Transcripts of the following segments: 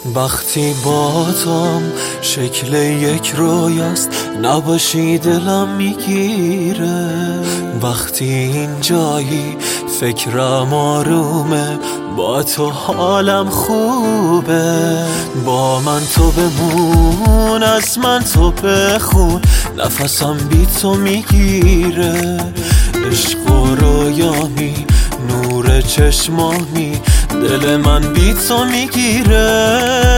وقتی با توم شکل یک رویاست، نباشی دلم میگیره. وقتی اینجایی فکرم آرومه، با تو حالم خوبه. با من تو بمون، از من تو بخون، نفسم بی تو میگیره. عشق و رویامی، نور چشمامی، دل من بی تو میگیره.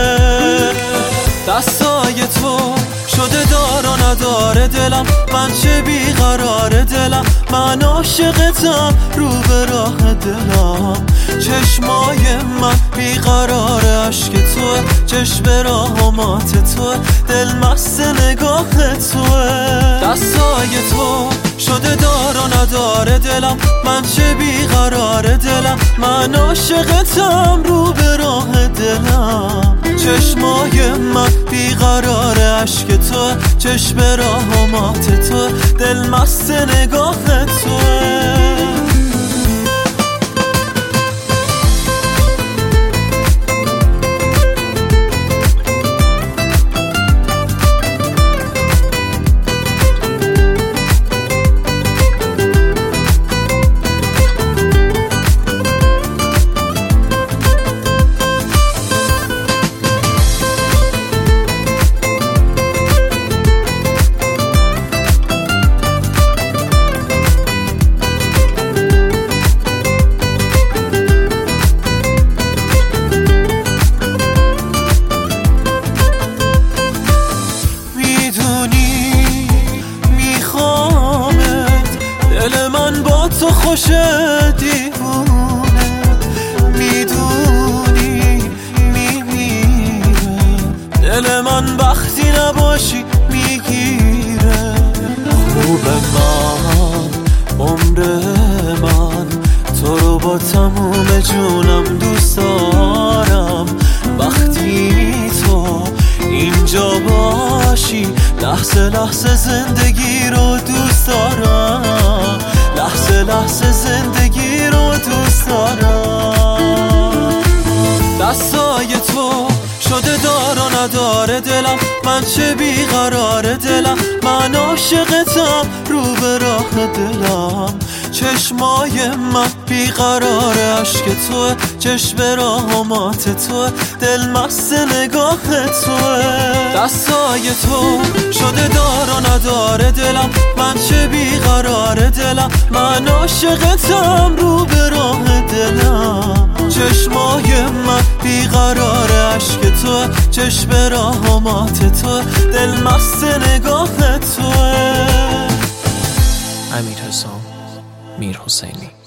دستای تو شده دار و نداره دلم، من چه بیقرار دلم، من عاشقتم رو به راه دلم. چشمای من بیقرار عشق توه، چشم راهمات توه، دل مست نگاه توه. دستای تو شده دار و نداره دلم، من چه بیقرار دلم، من عاشقتم رو به راه دلم. چشمای من بیقرار عشق تو، چشم راهمات تو، دل مست نگاه توه. دل من با تو خوشه دیوونه، میدونی میمیره. دل من وقتی نباشی میگیره. خوب من، عمر من، تو رو با تموم جونم دوست دارم. وقتی تو اینجا باشی، لحظه لحظه زندگی رو دوست دارم، لحظه لحظه زندگی رو دوست دارم. دستای تو شده دار و نداره دلم، من چه بیقرار دلم، من عاشقتم رو به راه دلم. چشمای من بیقرار عشق توه، چشم راهمات توه، دل مست نگاه توه. دستای تو شده دار و نداره دلم، من چه بیقرار دلم، من عاشقتم رو به راه دلم. چشمای من بیقرار عشق توه، چشم راهمات توه، دل مست نگاه توه. امیر حسام، میر حسینی.